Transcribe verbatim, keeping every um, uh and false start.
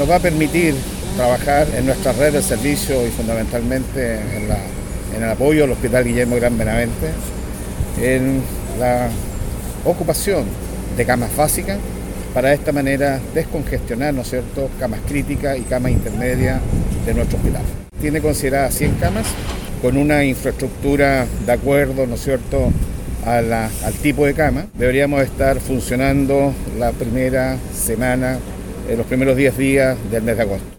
nos va a permitir trabajar en nuestra red de servicios y fundamentalmente en, la, en el apoyo al Hospital Guillermo Gran Benavente, en la ocupación de camas básicas, para de esta manera descongestionar, ¿no es cierto?, camas críticas y camas intermedias de nuestro hospital. Tiene consideradas cien camas, con una infraestructura de acuerdo, ¿no es cierto?, a la, al tipo de cama. Deberíamos estar funcionando la primera semana, en los primeros diez días del mes de agosto.